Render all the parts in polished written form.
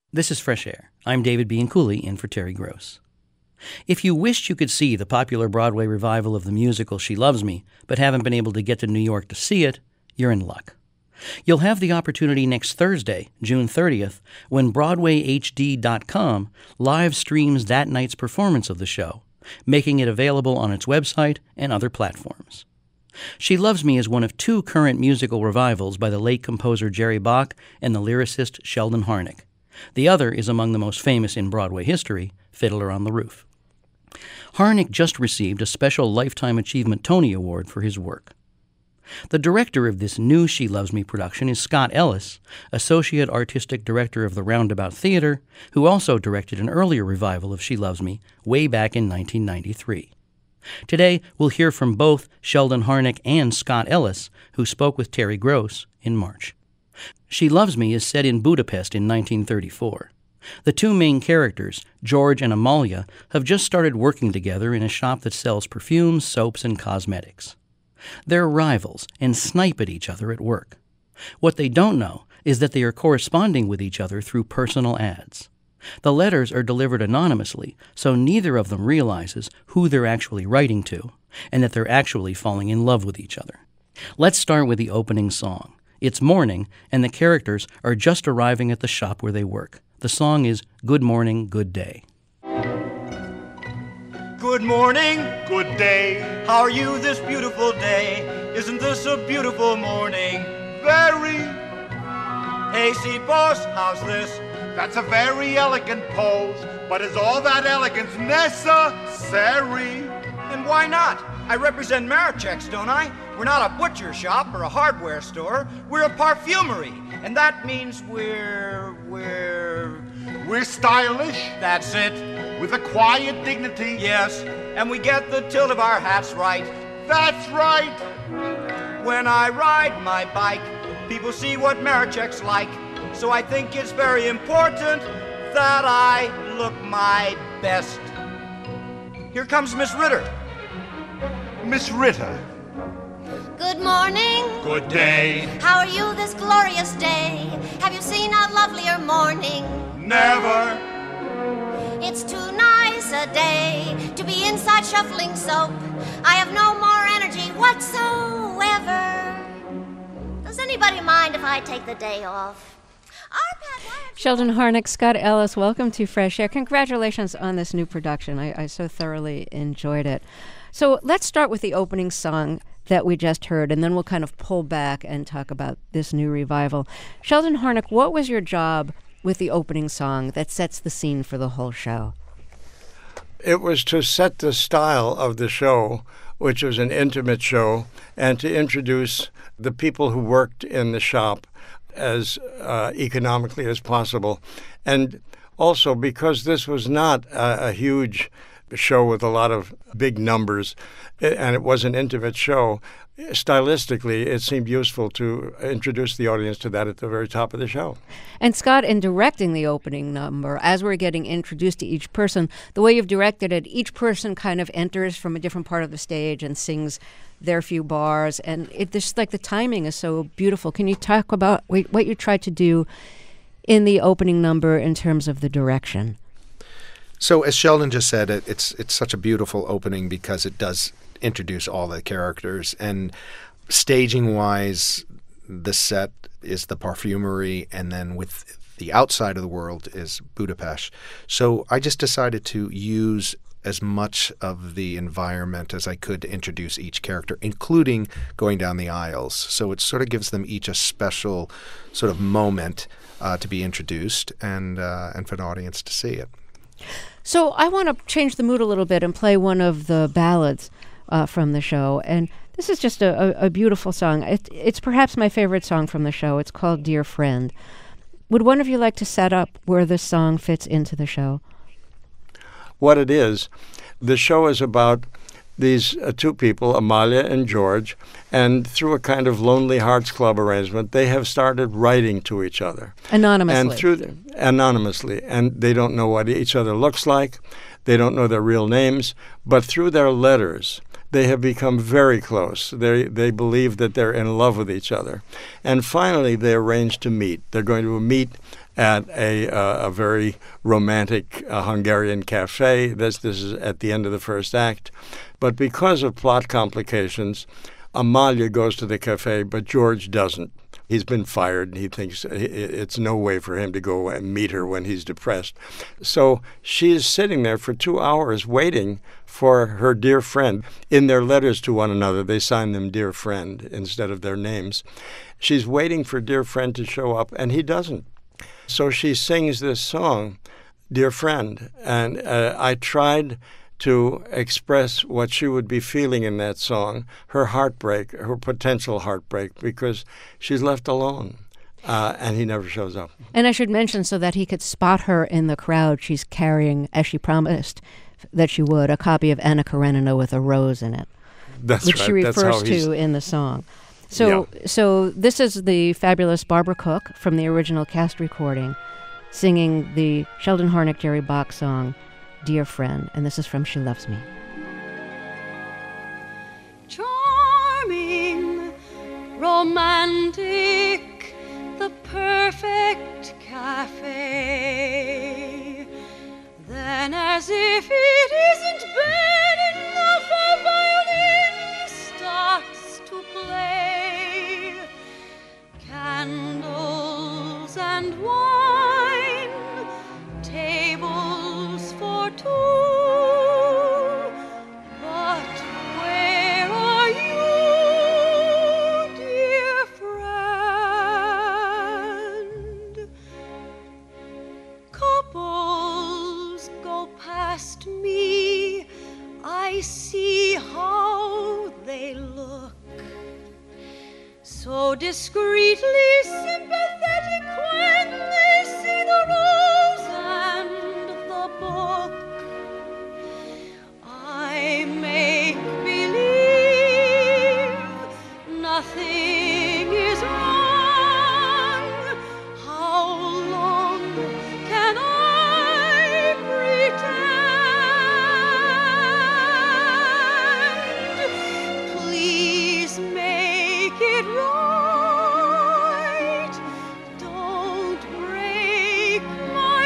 This is Fresh Air. I'm David Bianculli, in for Terry Gross. If you wished you could see the popular Broadway revival of the musical She Loves Me, but haven't been able to get to New York to see it, you're in luck. You'll have the opportunity next Thursday, June 30th, when BroadwayHD.com live streams that night's performance of the show, making it available on its website and other platforms. She Loves Me is one of two current musical revivals by the late composer Jerry Bach and the lyricist Sheldon Harnick. The other is among the most famous in Broadway history, Fiddler on the Roof. Harnick just received a special Lifetime Achievement Tony Award for his work. The director of this new She Loves Me production is Scott Ellis, Associate Artistic Director of the Roundabout Theater, who also directed an earlier revival of She Loves Me way back in 1993. Today, we'll hear from both Sheldon Harnick and Scott Ellis, who spoke with Terry Gross in March. She Loves Me is set in Budapest in 1934. The two main characters, George and Amalia, have just started working together in a shop that sells perfumes, soaps, and cosmetics. They're rivals and snipe at each other at work. What they don't know is that they are corresponding with each other through personal ads. The letters are delivered anonymously, so neither of them realizes who they're actually writing to, and that they're actually falling in love with each other. Let's start with the opening song. It's morning, and the characters are just arriving at the shop where they work. The song is Good Morning, Good Day. Good morning, good day. How are you this beautiful day? Isn't this a beautiful morning? Very. Hey, see, boss, how's this? That's a very elegant pose, but is all that elegance necessary? And why not? I represent Marichex, don't I? We're not a butcher shop or a hardware store. We're a parfumery. And that means we're stylish. That's it. With a quiet dignity. Yes. And we get the tilt of our hats right. That's right. When I ride my bike, people see what Marichex like. So I think it's very important that I look my best. Here comes Miss Ritter. Miss Ritter. Good morning. Good day. How are you this glorious day? Have you seen a lovelier morning? Never. It's too nice a day to be inside shuffling soap. I have no more energy whatsoever. Does anybody mind if I take the day off? Sheldon Harnick, Scott Ellis, welcome to Fresh Air. Congratulations on this new production. I so thoroughly enjoyed it. So let's start with the opening song that we just heard, and then we'll kind of pull back and talk about this new revival. Sheldon Harnick, what was your job with the opening song that sets the scene for the whole show? It was to set the style of the show, which was an intimate show, and to introduce the people who worked in the shop as economically as possible. And also, because this was not a huge show with a lot of big numbers, and it was an intimate show, stylistically, it seemed useful to introduce the audience to that at the very top of the show. And Scott, in directing the opening number, as we're getting introduced to each person, the way you've directed it, each person kind of enters from a different part of the stage and sings their few bars, and it just like the timing is so beautiful. Can you talk about what you tried to do in the opening number in terms of the direction? So as Sheldon just said, it's such a beautiful opening because it does introduce all the characters. And staging-wise, the set is the parfumery, and then with the outside of the world is Budapest. So I just decided to use as much of the environment as I could to introduce each character, including going down the aisles. So it sort of gives them each a special sort of moment to be introduced and for an audience to see it. So I want to change the mood a little bit and play one of the ballads from the show. And this is just a beautiful song. It's perhaps my favorite song from the show. It's called Dear Friend. Would one of you like to set up where this song fits into the show? What it is, the show is about these two people, Amalia and George, and through a kind of Lonely Hearts Club arrangement, they have started writing to each other. Anonymously. Anonymously. And they don't know what each other looks like. They don't know their real names. But through their letters, they have become very close. They believe that they're in love with each other. And finally, they arrange to meet. They're going to meet at a very romantic Hungarian cafe. This is at the end of the first act. But because of plot complications, Amalia goes to the cafe, but George doesn't. He's been fired, and he thinks it's no way for him to go and meet her when he's depressed. So she is sitting there for 2 hours waiting for her dear friend. In their letters to one another, they sign them dear friend instead of their names. She's waiting for dear friend to show up, and he doesn't. So she sings this song, Dear Friend, and I tried to express what she would be feeling in that song, her heartbreak, her potential heartbreak, because she's left alone, and he never shows up. And I should mention, so that he could spot her in the crowd, she's carrying, as she promised that she would, a copy of Anna Karenina with a rose in it. That's which right. she refers to in the song. So this is the fabulous Barbara Cook from the original cast recording singing the Sheldon Harnick, Jerry Bach song, Dear Friend, and this is from She Loves Me. Charming, romantic, the perfect cafe. Then, as if it isn't bad enough, a violin starts to play. Candles and wine, tables for two. But where are you, dear friend? Couples go past me, I see how they look, so discreetly sympathetic when they see the rose and the book. I make believe nothing is wrong. How long can I pretend? Please make it right. Don't break my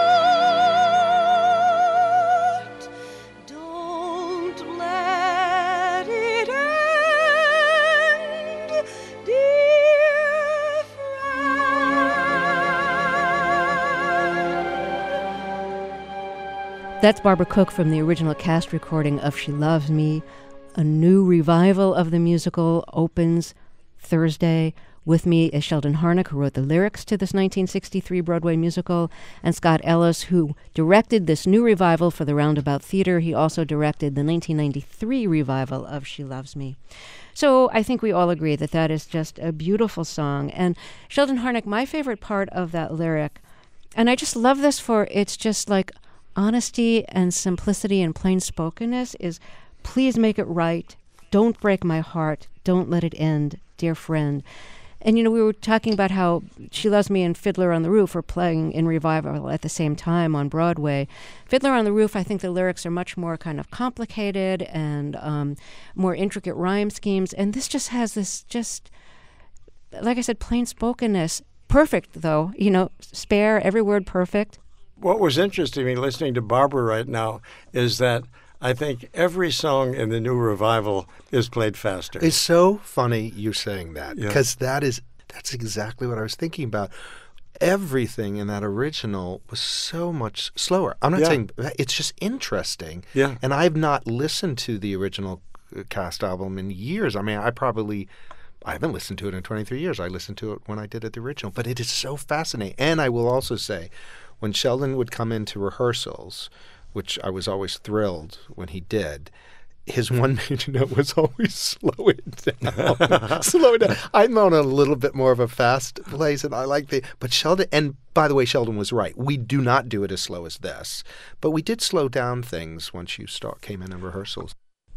heart. Don't let it end, dear friend. That's Barbara Cook from the original cast recording of She Loves Me. A new revival of the musical opens Thursday. With me is Sheldon Harnick, who wrote the lyrics to this 1963 Broadway musical, and Scott Ellis, who directed this new revival for the Roundabout Theater. He also directed the 1993 revival of She Loves Me. So I think we all agree that that is just a beautiful song. And Sheldon Harnick, my favorite part of that lyric, and I just love this for it's just like honesty and simplicity and plain spokenness, is please make it right. Don't break my heart. Don't let it end, dear friend. And, you know, we were talking about how She Loves Me and Fiddler on the Roof are playing in revival at the same time on Broadway. Fiddler on the Roof, I think the lyrics are much more kind of complicated and more intricate rhyme schemes. And this just has this just, like I said, plain spokenness. Perfect, though. You know, spare, every word perfect. What was interesting to me listening to Barbara right now is that I think every song in the new revival is played faster. It's so funny you saying that, because that's exactly what I was thinking about. Everything in that original was so much slower. I'm not saying it's just interesting. Yeah. And I've not listened to the original cast album in years. I mean, I haven't listened to it in 23 years. I listened to it when I did it the original. But it is so fascinating. And I will also say, when Sheldon would come into rehearsals, which I was always thrilled when he did, his one major note was always slow it down. Slow it down. I'm on a little bit more of a fast place, and I like but Sheldon, and by the way, Sheldon was right. We do not do it as slow as this, but we did slow down things once you came in rehearsals.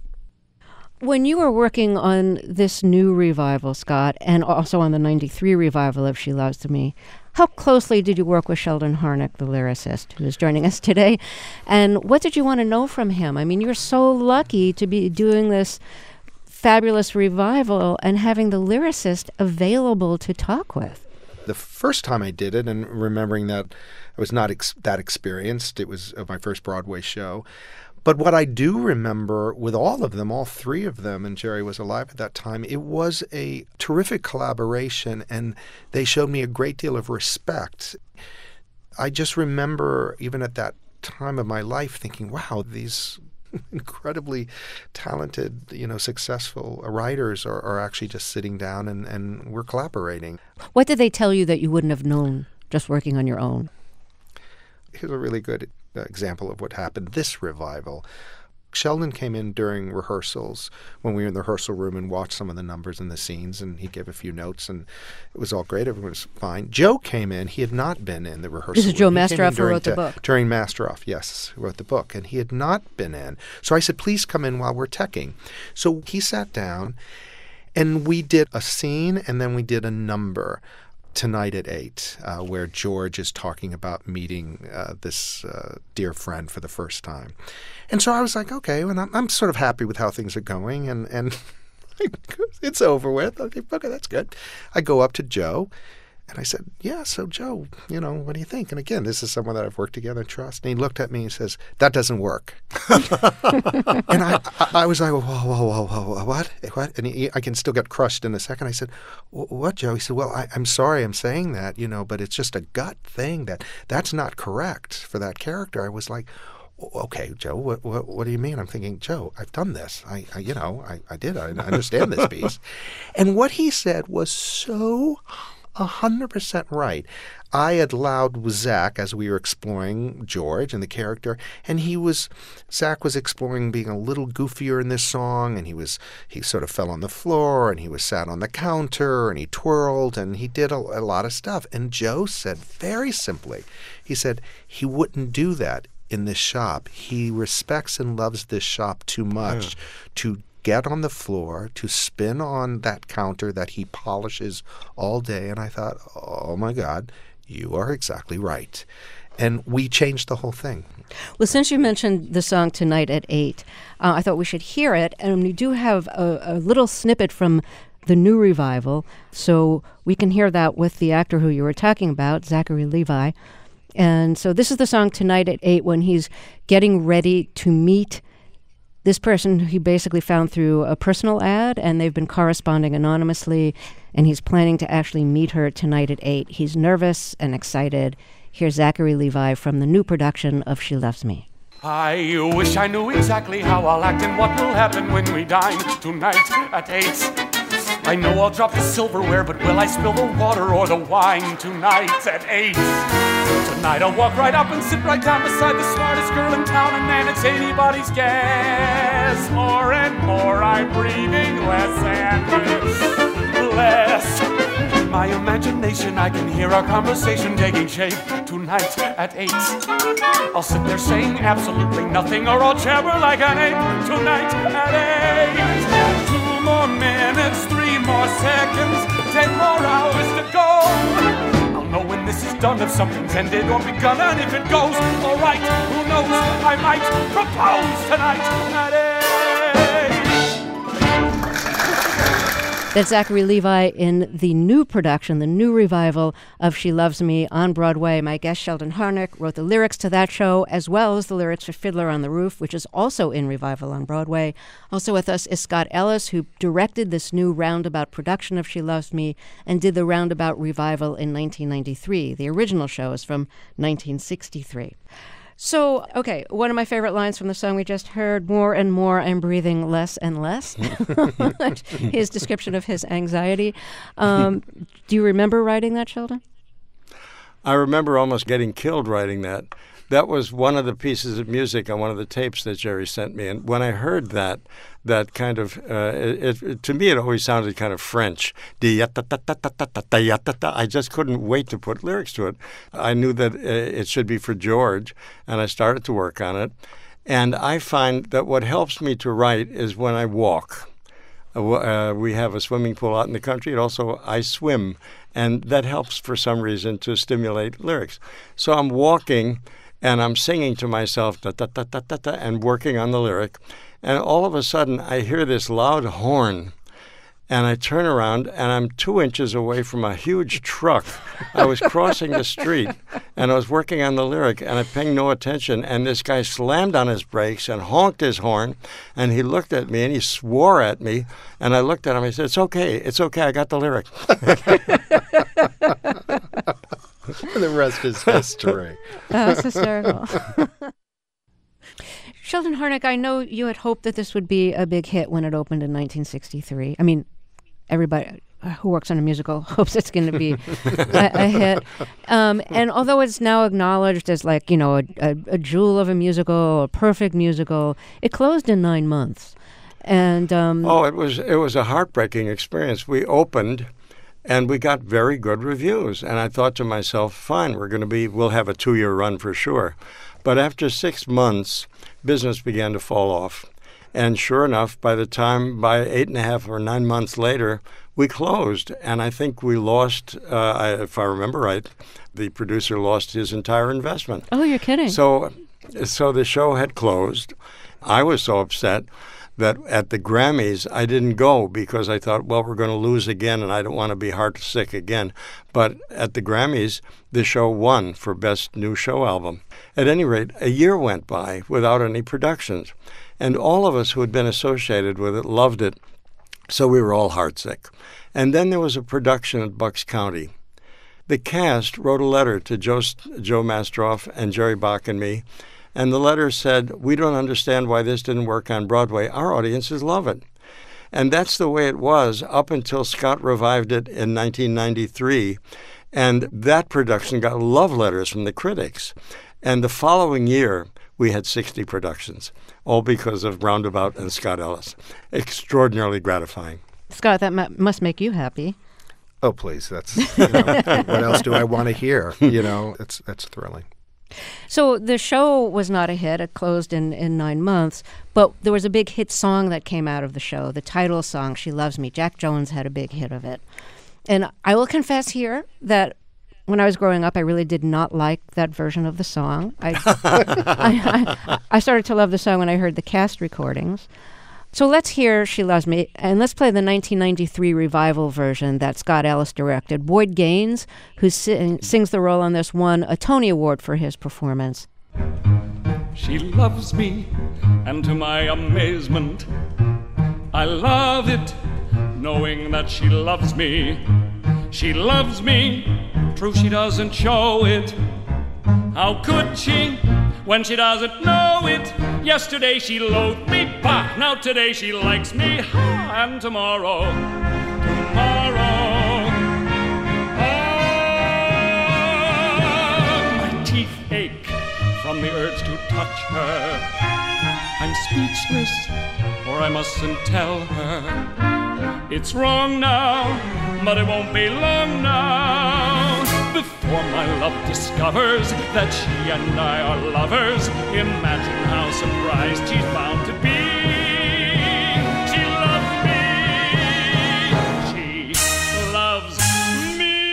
When you were working on this new revival, Scott, and also on the 93 revival of She Loves Me, how closely did you work with Sheldon Harnick, the lyricist, who is joining us today? And what did you want to know from him? I mean, you're so lucky to be doing this fabulous revival and having the lyricist available to talk with. the first time I did it, and remembering that I was not that experienced. It was my first Broadway show. But what I do remember with all of them, all three of them, and Jerry was alive at that time, it was a terrific collaboration, and they showed me a great deal of respect. I just remember, even at that time of my life, thinking, wow, these incredibly talented, successful writers are actually just sitting down and we're collaborating. What did they tell you that you wouldn't have known just working on your own? Here's a really good example of what happened this revival. Sheldon came in during rehearsals when we were in the rehearsal room and watched some of the numbers and the scenes, and he gave a few notes, and it was all great. Everyone was fine. Joe came in. He had not been in the rehearsal room. This is Joe Mastroff who wrote the book. During Mastroff, yes, who wrote the book, and he had not been in. So I said, please come in while we're teching. So he sat down, and we did a scene, and then we did a number. Tonight at 8, where George is talking about meeting this dear friend for the first time. And so I was like, okay, and I'm sort of happy with how things are going, and it's over with. Okay, that's good. I go up to Joe, and I said, yeah, so Joe, what do you think? And again, this is someone that I've worked together and trust. And he looked at me and says, that doesn't work. And I was like, whoa, what? And I can still get crushed in a second. I said, what, Joe? He said, well, I'm sorry I'm saying that, but it's just a gut thing that's not correct for that character. I was like, okay, Joe, what do you mean? I'm thinking, Joe, I've done this. I did. I understand this piece. And what he said was so 100% right. I had allowed Zach, as we were exploring George and the character, and Zach was exploring being a little goofier in this song, and he sort of fell on the floor, and he was sat on the counter, and he twirled, and he did a lot of stuff. And Joe said very simply, he said he wouldn't do that in this shop. He respects and loves this shop too much to get on the floor, to spin on that counter that he polishes all day. And I thought, oh my God, you are exactly right. And we changed the whole thing. Well, since you mentioned the song Tonight at 8, I thought we should hear it. And we do have a little snippet from the new revival, so we can hear that with the actor who you were talking about, Zachary Levi. And so this is the song Tonight at 8 when he's getting ready to meet this person who he basically found through a personal ad, and they've been corresponding anonymously, and he's planning to actually meet her tonight at 8. He's nervous and excited. Here's Zachary Levi from the new production of She Loves Me. I wish I knew exactly how I'll act and what will happen when we dine tonight at 8. I know I'll drop the silverware, but will I spill the water or the wine tonight at 8? Tonight I'll walk right up and sit right down beside the smartest girl in town, and man, it's anybody's guess. More and more I'm breathing less and less. In my imagination I can hear our conversation taking shape tonight at 8. I'll sit there saying absolutely nothing, or I'll jabber like an ape tonight at 8. 2 more minutes, 3 more seconds, 10 more hours to go. I'll know when this is done, if something's ended or begun, and if it goes all right, who knows, I might propose tonight at 8. That's Zachary Levi in the new production, the new revival of She Loves Me on Broadway. My guest, Sheldon Harnick, wrote the lyrics to that show, as well as the lyrics for Fiddler on the Roof, which is also in revival on Broadway. Also with us is Scott Ellis, who directed this new roundabout production of She Loves Me and did the roundabout revival in 1993. The original show is from 1963. So, okay, one of my favorite lines from the song we just heard, more and more I'm breathing less and less. His description of his anxiety. Do you remember writing that, Sheldon? I remember almost getting killed writing that. That was one of the pieces of music on one of the tapes that Jerry sent me. And when I heard that kind of, to me it always sounded kind of French. I just couldn't wait to put lyrics to it. I knew that it should be for George, and I started to work on it. And I find that what helps me to write is when I walk. We have a swimming pool out in the country, and also I swim. And that helps for some reason to stimulate lyrics. So I'm walking and I'm singing to myself, and working on the lyric. And all of a sudden, I hear this loud horn. And I turn around, and I'm 2 inches away from a huge truck. I was crossing the street, and I was working on the lyric, and I paid no attention. And this guy slammed on his brakes and honked his horn, and he looked at me, and he swore at me. And I looked at him, and I said, it's okay, I got the lyric. The rest is history. Oh, it's hysterical. Sheldon Harnick, I know you had hoped that this would be a big hit when it opened in 1963. I mean, everybody who works on a musical hopes it's going to be a hit. And although it's now acknowledged as like, you know, a jewel of a musical, a perfect musical, it closed in 9 months. And it was a heartbreaking experience. We opened, and we got very good reviews. And I thought to myself, fine, we'll have a 2-year run for sure. But after 6 months, business began to fall off. And sure enough, by 8.5 or 9 months later, we closed. And I think we lost, if I remember right, the producer lost his entire investment. Oh, you're kidding. So the show had closed. I was so upset that at the Grammys, I didn't go because I thought, well, we're going to lose again, and I don't want to be heartsick again. But at the Grammys, the show won for Best New Show Album. At any rate, a year went by without any productions. And all of us who had been associated with it loved it, so we were all heartsick. And then there was a production at Bucks County. The cast wrote a letter to Joe Mastroff and Jerry Bach and me, and the letter said, we don't understand why this didn't work on Broadway. Our audiences love it. And that's the way it was up until Scott revived it in 1993. And that production got love letters from the critics. And the following year, we had 60 productions, all because of Roundabout and Scott Ellis. Extraordinarily gratifying. Scott, that must make you happy. Oh, please. That's what else do I want to hear? That's thrilling. So the show was not a hit. It closed in 9 months. But there was a big hit song that came out of the show, the title song, She Loves Me. Jack Jones had a big hit of it. And I will confess here that when I was growing up, I really did not like that version of the song. I started to love the song when I heard the cast recordings. So let's hear She Loves Me, and let's play the 1993 revival version that Scott Ellis directed. Boyd Gaines, who sings the role on this, won a Tony Award for his performance. She loves me, and to my amazement, I love it, knowing that she loves me. She loves me, true she doesn't show it. How could she, when she doesn't know it? Yesterday she loathed me, bah! Now today she likes me, ha! And tomorrow, my teeth ache from the urge to touch her. I'm speechless, for I mustn't tell her. It's wrong now, but it won't be long now before my love discovers that she and I are lovers. Imagine how surprised she's bound to be. She loves me. She loves me.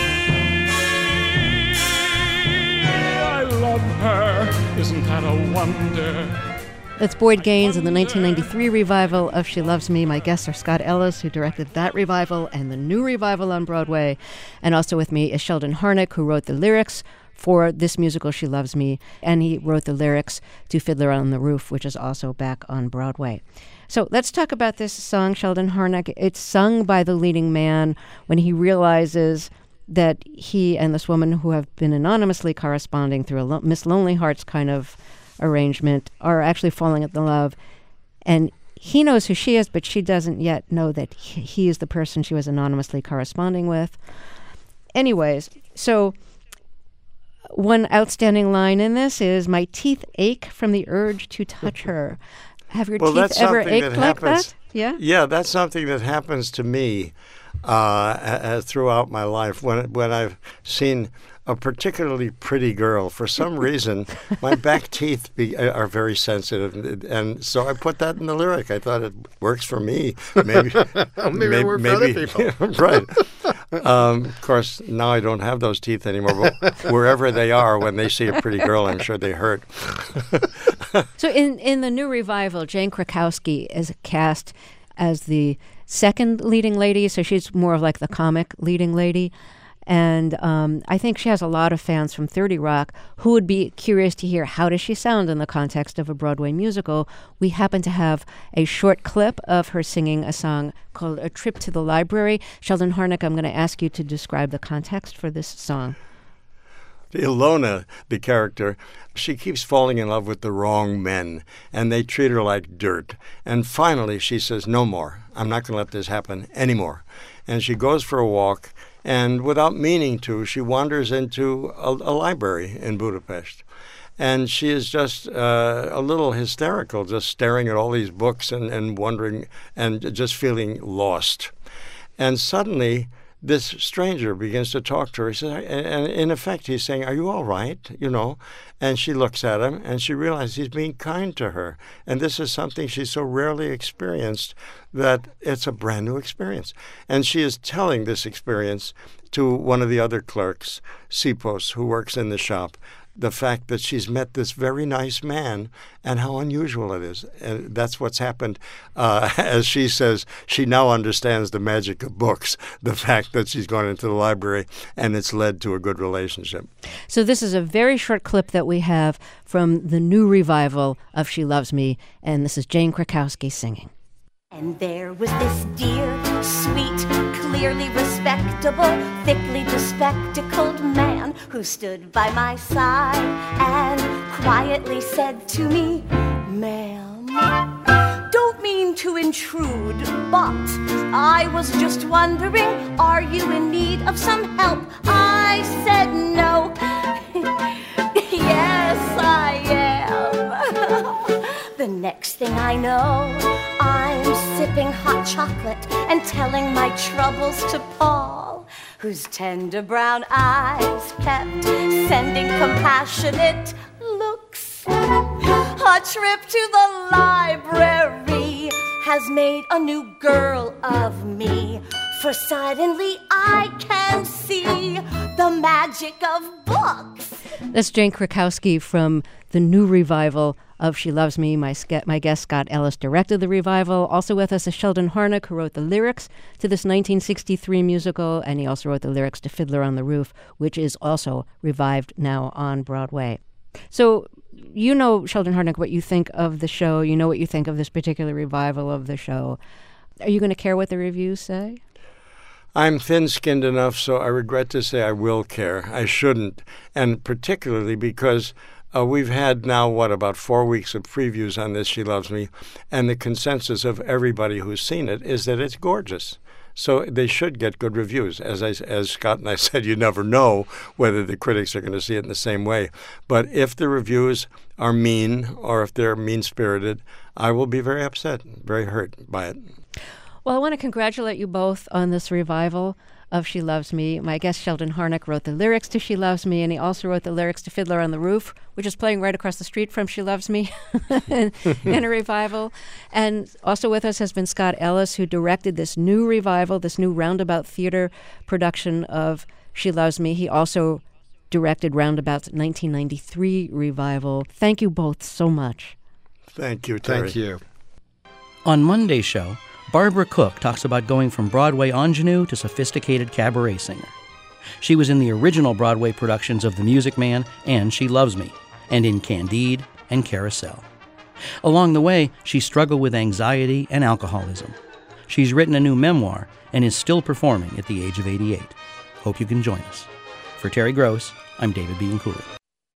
I love her. Isn't that a wonder? That's Boyd Gaines in the 1993 revival of She Loves Me. My guests are Scott Ellis, who directed that revival and the new revival on Broadway. And also with me is Sheldon Harnick, who wrote the lyrics for this musical, She Loves Me. And he wrote the lyrics to Fiddler on the Roof, which is also back on Broadway. So let's talk about this song, Sheldon Harnick. It's sung by the leading man when he realizes that he and this woman who have been anonymously corresponding through a Miss Lonely Hearts kind of arrangement are actually falling in love, and he knows who she is, but she doesn't yet know that he is the person she was anonymously corresponding with. Anyways, so one outstanding line in this is, my teeth ache from the urge to touch her. Have your teeth ever ached like that? Yeah, that's something that happens to me throughout my life when I've seen a particularly pretty girl. For some reason, my back teeth are very sensitive, and so I put that in the lyric. I thought it works for me. Maybe it works for other people. Right. Of course, now I don't have those teeth anymore, but wherever they are, when they see a pretty girl, I'm sure they hurt. So in the new revival, Jane Krakowski is cast as the second leading lady, so she's more of like the comic leading lady. And I think she has a lot of fans from 30 Rock who would be curious to hear how does she sound in the context of a Broadway musical. We happen to have a short clip of her singing a song called A Trip to the Library. Sheldon Harnick, I'm going to ask you to describe the context for this song. Ilona, the character, she keeps falling in love with the wrong men, and they treat her like dirt. And finally she says, no more. I'm not going to let this happen anymore. And she goes for a walk, and without meaning to, she wanders into a library in Budapest. And she is just a little hysterical, just staring at all these books and wondering and just feeling lost. And suddenly this stranger begins to talk to her. He says, and in effect, he's saying, are you all right? You know, and she looks at him and she realizes he's being kind to her. And this is something she's so rarely experienced that it's a brand new experience. And she is telling this experience to one of the other clerks, Sipos, who works in the shop, the fact that she's met this very nice man and how unusual it is. And that's what's happened. As she says, she now understands the magic of books, the fact that she's gone into the library and it's led to a good relationship. So this is a very short clip that we have from the new revival of She Loves Me, and this is Jane Krakowski singing. And there was this dear, sweet, clearly respectable, thickly bespectacled man who stood by my side and quietly said to me, ma'am, don't mean to intrude, but I was just wondering, are you in need of some help? I said no. Yes, I am. The next thing I know, I'm sipping hot chocolate and telling my troubles to Paul, whose tender brown eyes kept sending compassionate looks. A trip to the library has made a new girl of me, for suddenly I can see the magic of books. That's Jane Krakowski from the new revival of She Loves Me. My guest, Scott Ellis, directed the revival. Also with us is Sheldon Harnick, who wrote the lyrics to this 1963 musical, and he also wrote the lyrics to Fiddler on the Roof, which is also revived now on Broadway. So you know, Sheldon Harnick, what you think of the show. You know what you think of this particular revival of the show. Are you going to care what the reviews say? I'm thin-skinned enough, so I regret to say I will care. I shouldn't, and particularly because we've had now, about 4 weeks of previews on this She Loves Me, and the consensus of everybody who's seen it is that it's gorgeous. So they should get good reviews. As Scott and I said, you never know whether the critics are going to see it in the same way. But if the reviews are mean or if they're mean-spirited, I will be very upset, very hurt by it. Well, I want to congratulate you both on this revival of She Loves Me. My guest, Sheldon Harnick, wrote the lyrics to She Loves Me, and he also wrote the lyrics to Fiddler on the Roof, which is playing right across the street from She Loves Me in a revival. And also with us has been Scott Ellis, who directed this new revival, this new Roundabout Theater production of She Loves Me. He also directed Roundabout's 1993 revival. Thank you both so much. Thank you, Terry. Thank you. On Monday's show, Barbara Cook talks about going from Broadway ingenue to sophisticated cabaret singer. She was in the original Broadway productions of The Music Man and She Loves Me, and in Candide and Carousel. Along the way, she struggled with anxiety and alcoholism. She's written a new memoir and is still performing at the age of 88. Hope you can join us. For Terry Gross, I'm David Bianculli.